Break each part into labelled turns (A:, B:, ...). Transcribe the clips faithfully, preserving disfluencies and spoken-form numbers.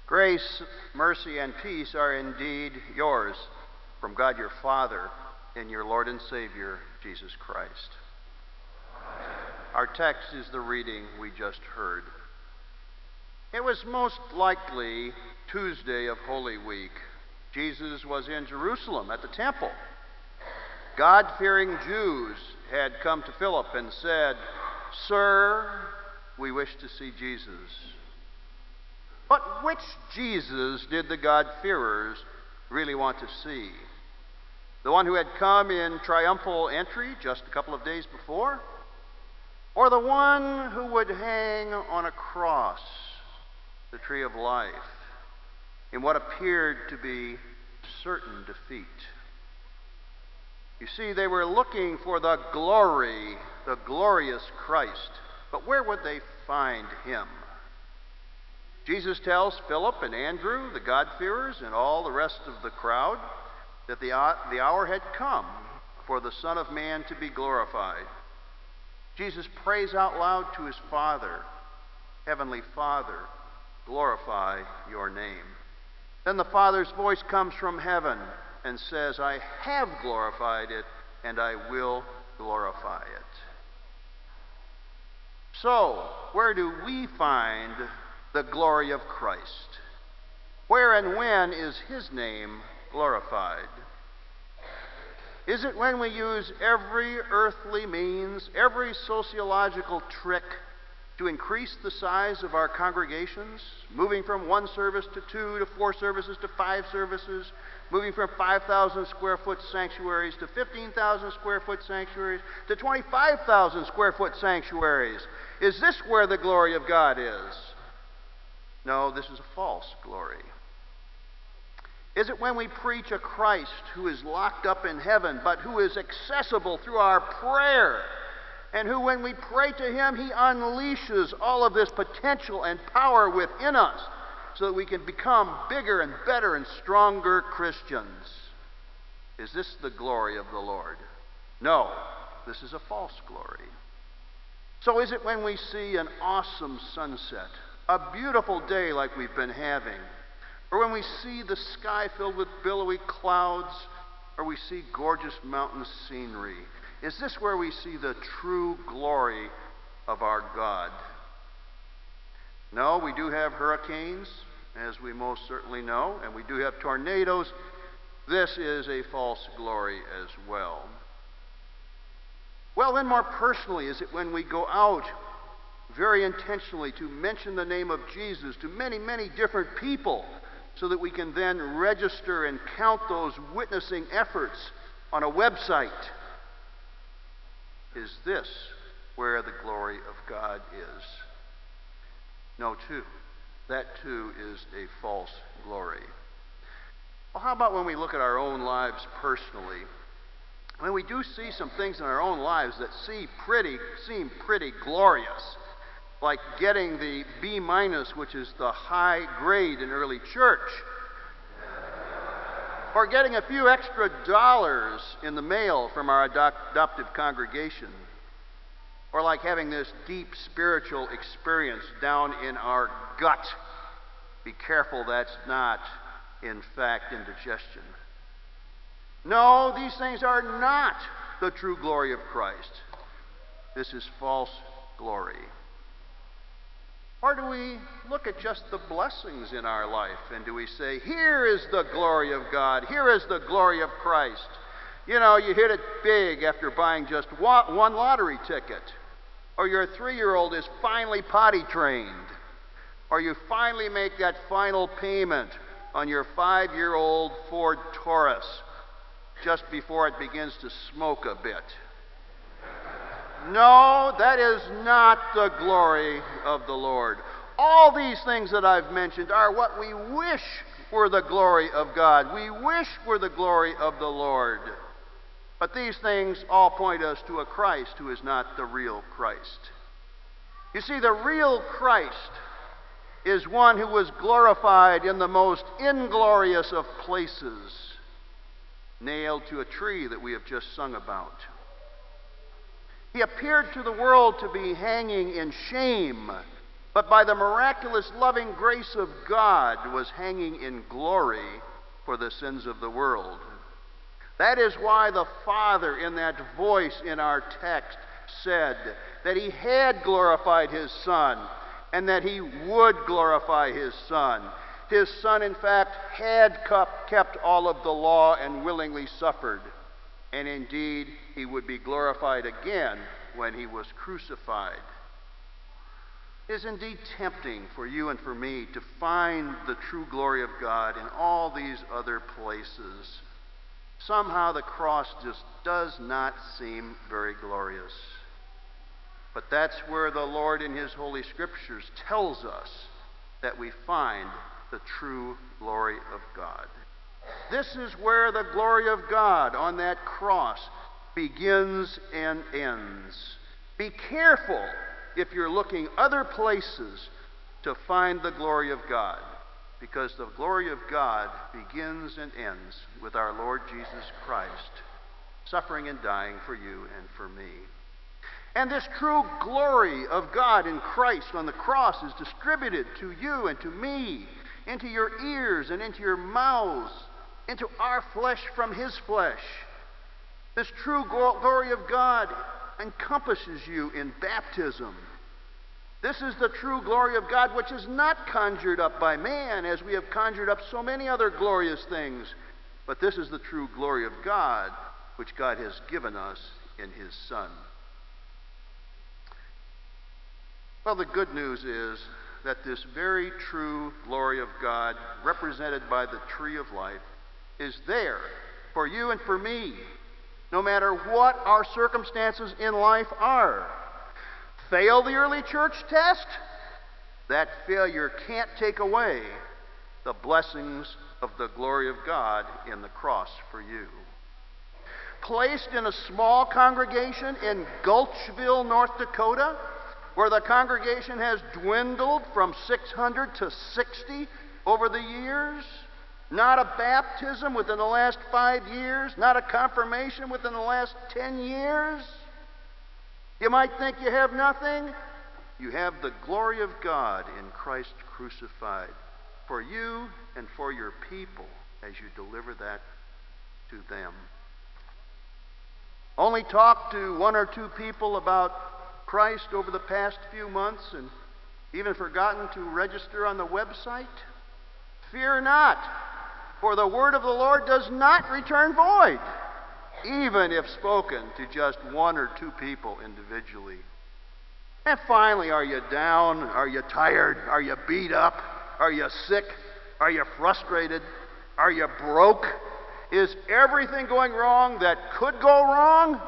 A: Grace, mercy, and peace are indeed yours from God your Father and your Lord and Savior, Jesus Christ. Our text is the reading we just heard. It was most likely Tuesday of Holy Week. Jesus was in Jerusalem at the temple. God-fearing Jews had come to Philip and said, "Sir, we wish to see Jesus." But which Jesus did the God-fearers really want to see? The one who had come in triumphal entry just a couple of days before? Or the one who would hang on a cross, the tree of life, in what appeared to be certain defeat? You see, they were looking for the glory, the glorious Christ. But where would they find him? Jesus tells Philip and Andrew, the God-fearers, and all the rest of the crowd that the, the hour had come for the Son of Man to be glorified. Jesus prays out loud to his Father, "Heavenly Father, glorify your name." Then the Father's voice comes from heaven and says, "I have glorified it, and I will glorify it." So, where do we find the glory of Christ? Where and when is his name glorified? Is it when we use every earthly means, every sociological trick to increase the size of our congregations, moving from one service to two to four services to five services, moving from five thousand square foot sanctuaries to fifteen thousand square foot sanctuaries to twenty-five thousand square foot sanctuaries? Is this where the glory of God is? No, this is a false glory. Is it when we preach a Christ who is locked up in heaven, but who is accessible through our prayer, and who, when we pray to him, he unleashes all of this potential and power within us so that we can become bigger and better and stronger Christians? Is this the glory of the Lord? No, this is a false glory. So is it when we see an awesome sunset, a beautiful day like we've been having, or when we see the sky filled with billowy clouds, or we see gorgeous mountain scenery? Is this where we see the true glory of our God? No, we do have hurricanes, as we most certainly know, and we do have tornadoes. This is a false glory as well. Well, then, more personally, is it when we go out very intentionally to mention the name of Jesus to many, many different people so that we can then register and count those witnessing efforts on a website? Is this where the glory of God is? No, too. That too is a false glory. Well, how about when we look at our own lives personally? When we do see some things in our own lives that see pretty, seem pretty glorious, like getting the B minus, which is the high grade in early church, or getting a few extra dollars in the mail from our adopt- adoptive congregation, or like having this deep spiritual experience down in our gut. Be careful that's not, in fact, indigestion. No, these things are not the true glory of Christ. This is false glory. Or do we look at just the blessings in our life and do we say, here is the glory of God, here is the glory of Christ? You know, you hit it big after buying just one lottery ticket. Or your three-year-old is finally potty trained. Or you finally make that final payment on your five-year-old Ford Taurus just before it begins to smoke a bit. No, that is not the glory of the Lord. All these things that I've mentioned are what we wish were the glory of God. We wish were the glory of the Lord. But these things all point us to a Christ who is not the real Christ. You see, the real Christ is one who was glorified in the most inglorious of places, nailed to a tree that we have just sung about. He appeared to the world to be hanging in shame, but by the miraculous loving grace of God was hanging in glory for the sins of the world. That is why the Father, in that voice in our text, said that he had glorified his Son and that he would glorify his Son. His Son, in fact, had kept all of the law and willingly suffered. And indeed, he would be glorified again when he was crucified. It is indeed tempting for you and for me to find the true glory of God in all these other places. Somehow the cross just does not seem very glorious. But that's where the Lord in his Holy Scriptures tells us that we find the true glory of God. This is where the glory of God on that cross begins and ends. Be careful if you're looking other places to find the glory of God, because the glory of God begins and ends with our Lord Jesus Christ, suffering and dying for you and for me. And this true glory of God in Christ on the cross is distributed to you and to me, into your ears and into your mouths, into our flesh from his flesh. This true glory of God encompasses you in baptism. This is the true glory of God, which is not conjured up by man, as we have conjured up so many other glorious things. But this is the true glory of God, which God has given us in his Son. Well, the good news is that this very true glory of God, represented by the tree of life, is there for you and for me, no matter what our circumstances in life are. Fail the early church test? That failure can't take away the blessings of the glory of God in the cross for you. Placed in a small congregation in Gulchville, North Dakota, where the congregation has dwindled from six hundred to sixty over the years, not a baptism within the last five years, not a confirmation within the last ten years. You might think you have nothing. You have the glory of God in Christ crucified for you and for your people as you deliver that to them. Only talked to one or two people about Christ over the past few months and even forgotten to register on the website? Fear not, for the word of the Lord does not return void, even if spoken to just one or two people individually. And finally, are you down? Are you tired? Are you beat up? Are you sick? Are you frustrated? Are you broke? Is everything going wrong that could go wrong?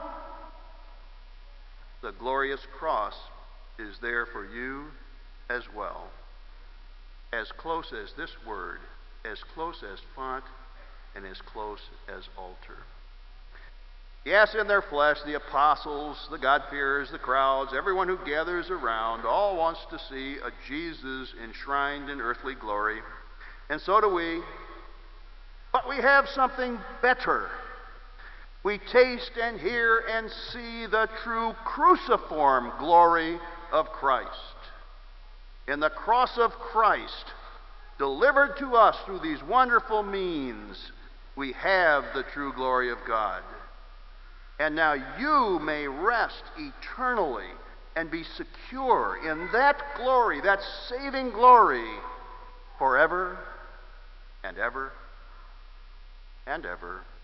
A: The glorious cross is there for you as well. As close as this word, as close as font, and as close as altar. Yes, in their flesh, the apostles, the God-fearers, the crowds, everyone who gathers around, all wants to see a Jesus enshrined in earthly glory. And so do we. But we have something better. We taste and hear and see the true cruciform glory of Christ. In the cross of Christ, delivered to us through these wonderful means, we have the true glory of God. And now you may rest eternally and be secure in that glory, that saving glory, forever and ever and ever.